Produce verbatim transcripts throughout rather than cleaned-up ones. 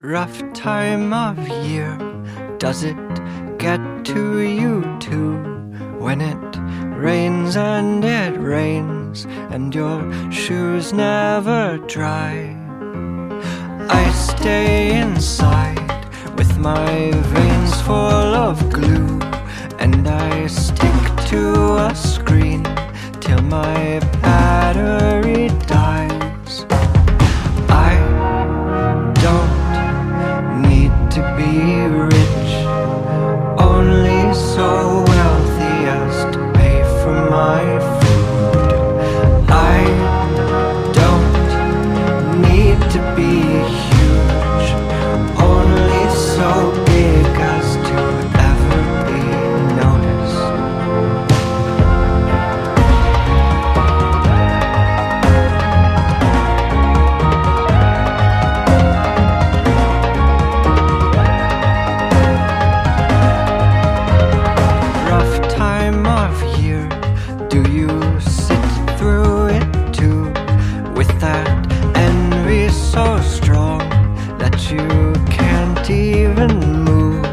Rough time of year, does it get to you too? When it rains and it rains and your shoes never dry, I stay inside with my veins full of glue, and I stick to a screen till my battery dies. I don't need to be rich, only so wealthy as to pay for my food. I don't need to be huge, only so big as to ever be noticed. Rough time of year, do you sit through it too, with that envy so strong that you can't even move?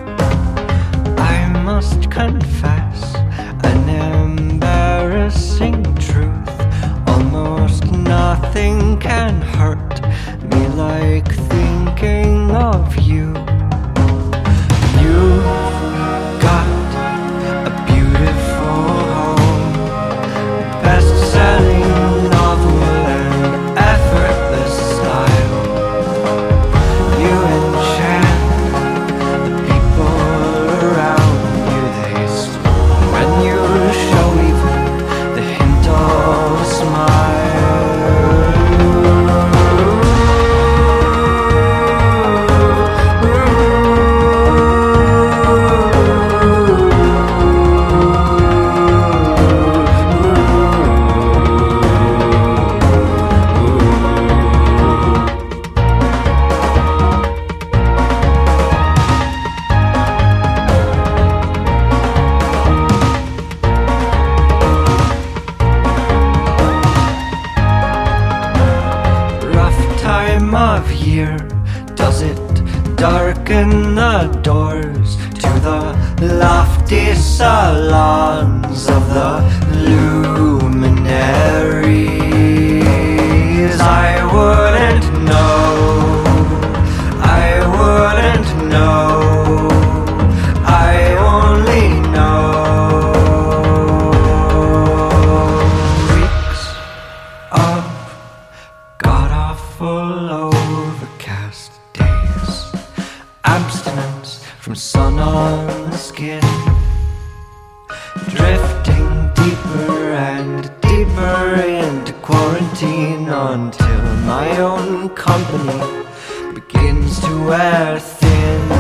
I must confess an embarrassing truth: almost nothing can hurt me like thinking of you. You've got a beautiful home, best-selling novel and effortless style. You enchant the people around you. They swoon when you show even the hint of a smile. Time of year, does it darken the doors to the lofty salons of the luminaries? I wouldn't know, I wouldn't know, I only know weeks of god-awful overcast days, abstinence from sun on the skin, drifting deeper and deeper into quarantine until my own company begins to wear thin.